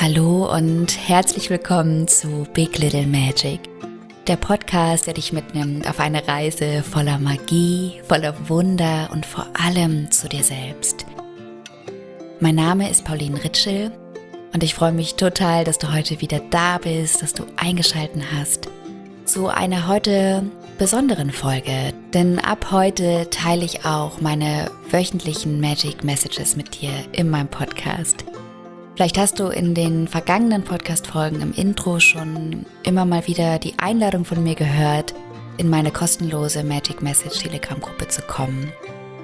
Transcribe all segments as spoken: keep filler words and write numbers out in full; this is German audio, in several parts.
Hallo und herzlich willkommen zu Big Little Magic, der Podcast, der dich mitnimmt auf eine Reise voller Magie, voller Wunder und vor allem zu dir selbst. Mein Name ist Pauline Ritschel und ich freue mich total, dass du heute wieder da bist, dass du eingeschaltet hast zu einer heute besonderen Folge, denn ab heute teile ich auch meine wöchentlichen Magic Messages mit dir in meinem Podcast. Vielleicht hast du in den vergangenen Podcast-Folgen im Intro schon immer mal wieder die Einladung von mir gehört, in meine kostenlose Magic Message Telegram-Gruppe zu kommen.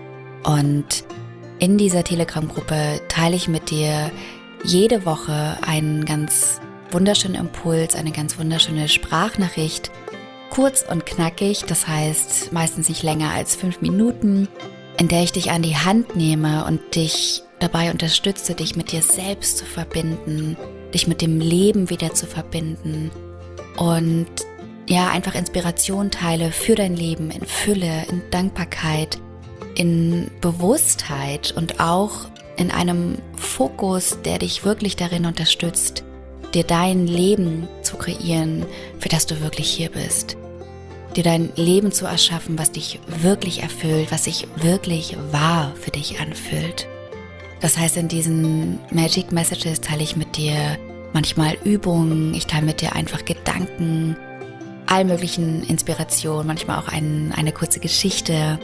Und in dieser Telegram-Gruppe teile ich mit dir jede Woche einen ganz wunderschönen Impuls, eine ganz wunderschöne Sprachnachricht, kurz und knackig, das heißt meistens nicht länger als fünf Minuten, in der ich dich an die Hand nehme und dich dabei unterstütze, dich mit dir selbst zu verbinden, dich mit dem Leben wieder zu verbinden und ja, einfach Inspiration teile für dein Leben in Fülle, in Dankbarkeit, in Bewusstheit und auch in einem Fokus, der dich wirklich darin unterstützt, dir dein Leben zu kreieren, für das du wirklich hier bist. Dir dein Leben zu erschaffen, was dich wirklich erfüllt, was sich wirklich wahr für dich anfühlt. Das heißt, in diesen Magic Messages teile ich mit dir manchmal Übungen, ich teile mit dir einfach Gedanken, all möglichen Inspirationen, manchmal auch ein, eine kurze Geschichte.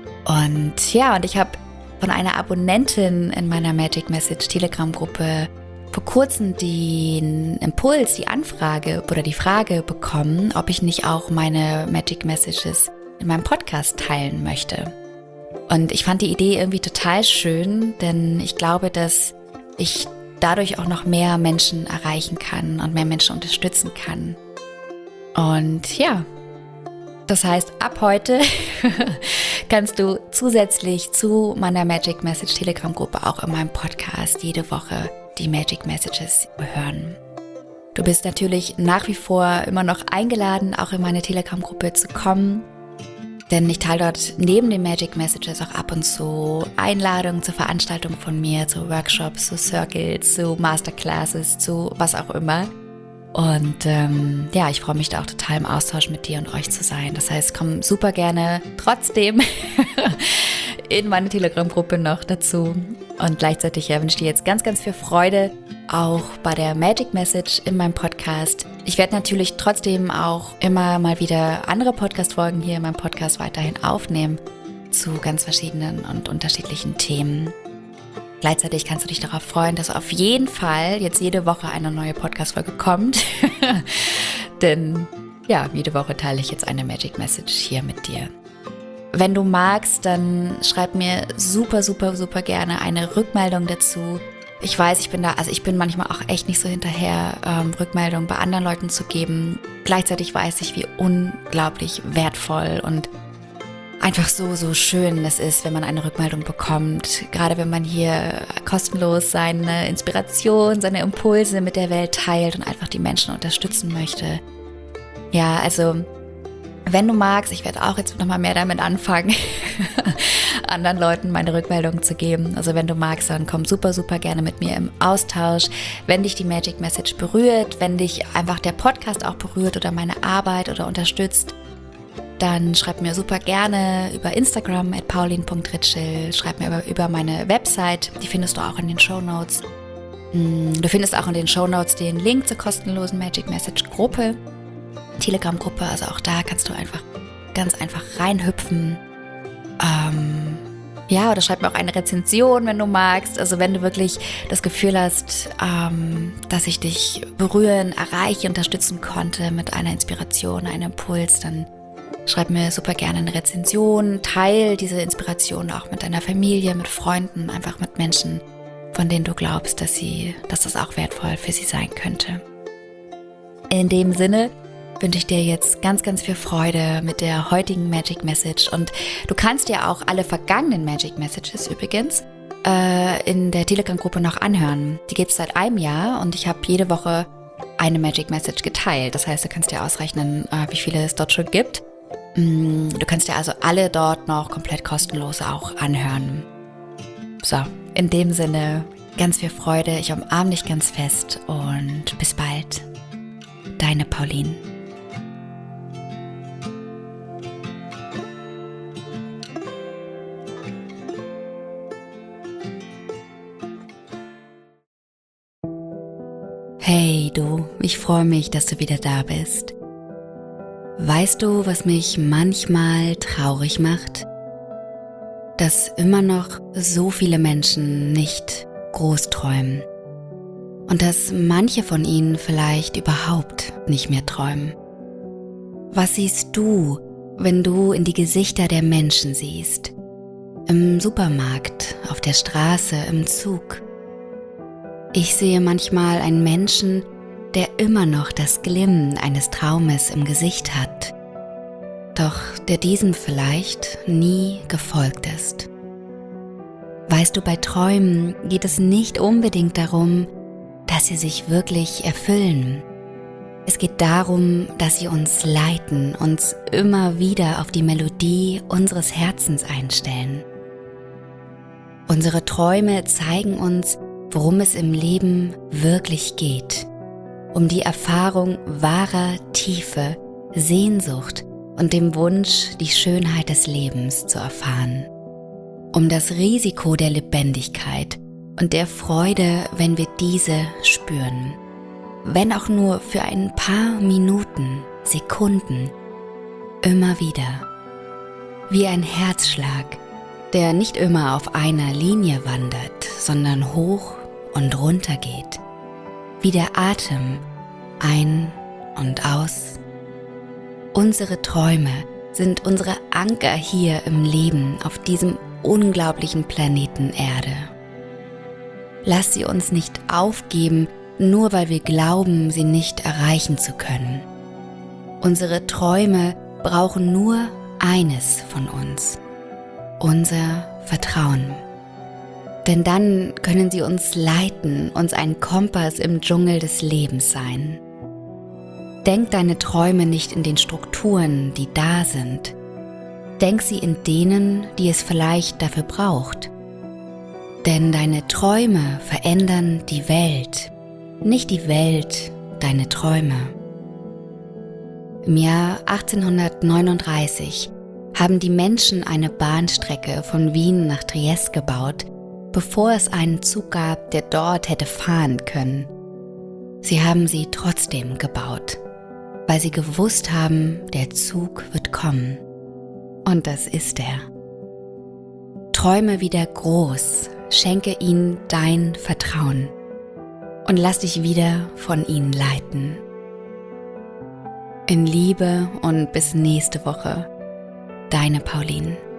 Und ja, und ich habe von einer Abonnentin in meiner Magic Message Telegram-Gruppe vor kurzem den Impuls, die Anfrage oder die Frage bekommen, ob ich nicht auch meine Magic Messages in meinem Podcast teilen möchte. Und ich fand die Idee irgendwie total schön, denn ich glaube, dass ich dadurch auch noch mehr Menschen erreichen kann und mehr Menschen unterstützen kann. Und ja, das heißt, ab heute kannst du zusätzlich zu meiner Magic Message Telegram-Gruppe auch in meinem Podcast jede Woche die Magic Messages hören. Du bist natürlich nach wie vor immer noch eingeladen, auch in meine Telegram-Gruppe zu kommen. Denn ich teile dort neben den Magic Messages auch ab und zu Einladungen zu Veranstaltungen von mir, zu Workshops, zu Circles, zu Masterclasses, zu was auch immer. Und ähm, ja, ich freue mich da auch total im Austausch mit dir und euch zu sein. Das heißt, komm super gerne trotzdem in meine Telegram-Gruppe noch dazu. Und gleichzeitig ja, wünsche ich dir jetzt ganz, ganz viel Freude auch bei der Magic Message in meinem Podcast. Ich werde natürlich trotzdem auch immer mal wieder andere Podcast-Folgen hier in meinem Podcast weiterhin aufnehmen zu ganz verschiedenen und unterschiedlichen Themen. Gleichzeitig kannst du dich darauf freuen, dass auf jeden Fall jetzt jede Woche eine neue Podcast-Folge kommt. Denn ja, jede Woche teile ich jetzt eine Magic Message hier mit dir. Wenn du magst, dann schreib mir super, super, super gerne eine Rückmeldung dazu. Ich weiß, ich bin da, also ich bin manchmal auch echt nicht so hinterher, ähm, Rückmeldungen bei anderen Leuten zu geben. Gleichzeitig weiß ich, wie unglaublich wertvoll und einfach so, so schön es ist, wenn man eine Rückmeldung bekommt. Gerade wenn man hier kostenlos seine Inspiration, seine Impulse mit der Welt teilt und einfach die Menschen unterstützen möchte. Ja, also wenn du magst, ich werde auch jetzt nochmal mehr damit anfangen, anderen Leuten meine Rückmeldungen zu geben. Also wenn du magst, dann komm super, super gerne mit mir im Austausch. Wenn dich die Magic Message berührt, wenn dich einfach der Podcast auch berührt oder meine Arbeit oder unterstützt, dann schreib mir super gerne über Instagram at pauline punkt ritschel, schreib mir über, über meine Website, die findest du auch in den Shownotes. Du findest auch in den Shownotes den Link zur kostenlosen Magic Message Gruppe, Telegram-Gruppe, also auch da kannst du einfach ganz einfach reinhüpfen. Ähm, ja, oder schreib mir auch eine Rezension, wenn du magst. Also wenn du wirklich das Gefühl hast, ähm, dass ich dich berühren, erreichen, unterstützen konnte mit einer Inspiration, einem Impuls, dann schreib mir super gerne eine Rezension. Teil diese Inspiration auch mit deiner Familie, mit Freunden, einfach mit Menschen, von denen du glaubst, dass sie, dass das auch wertvoll für sie sein könnte. In dem Sinne wünsche ich dir jetzt ganz, ganz viel Freude mit der heutigen Magic Message. Und du kannst dir auch alle vergangenen Magic Messages übrigens äh, in der Telegram-Gruppe noch anhören. Die gibt es seit einem Jahr und ich habe jede Woche eine Magic Message geteilt. Das heißt, du kannst dir ausrechnen, äh, wie viele es dort schon gibt. Du kannst dir also alle dort noch komplett kostenlos auch anhören. So, in dem Sinne, ganz viel Freude, ich umarme dich ganz fest und bis bald. Deine Pauline. Hey du, ich freue mich, dass du wieder da bist. Weißt du, was mich manchmal traurig macht? Dass immer noch so viele Menschen nicht groß träumen und dass manche von ihnen vielleicht überhaupt nicht mehr träumen. Was siehst du, wenn du in die Gesichter der Menschen siehst? Im Supermarkt, auf der Straße, im Zug? Ich sehe manchmal einen Menschen, der immer noch das Glimmen eines Traumes im Gesicht hat, doch der diesem vielleicht nie gefolgt ist. Weißt du, bei Träumen geht es nicht unbedingt darum, dass sie sich wirklich erfüllen. Es geht darum, dass sie uns leiten, uns immer wieder auf die Melodie unseres Herzens einstellen. Unsere Träume zeigen uns, worum es im Leben wirklich geht, um die Erfahrung wahrer Tiefe, Sehnsucht und dem Wunsch, die Schönheit des Lebens zu erfahren, um das Risiko der Lebendigkeit und der Freude, wenn wir diese spüren, wenn auch nur für ein paar Minuten, Sekunden, immer wieder, wie ein Herzschlag, der nicht immer auf einer Linie wandert, sondern hoch und runter geht, wie der Atem ein und aus. Unsere Träume sind unsere Anker hier im Leben auf diesem unglaublichen Planeten Erde. Lass sie uns nicht aufgeben, nur weil wir glauben, sie nicht erreichen zu können. Unsere Träume brauchen nur eines von uns: unser Vertrauen. Denn dann können sie uns leiten, uns ein Kompass im Dschungel des Lebens sein. Denk deine Träume nicht in den Strukturen, die da sind. Denk sie in denen, die es vielleicht dafür braucht. Denn deine Träume verändern die Welt, nicht die Welt deine Träume. Im Jahr achtzehnhundertneununddreißig haben die Menschen eine Bahnstrecke von Wien nach Triest gebaut, bevor es einen Zug gab, der dort hätte fahren können. Sie haben sie trotzdem gebaut, weil sie gewusst haben, der Zug wird kommen. Und das ist er. Träume wieder groß, schenke ihnen dein Vertrauen und lass dich wieder von ihnen leiten. In Liebe und bis nächste Woche, deine Pauline.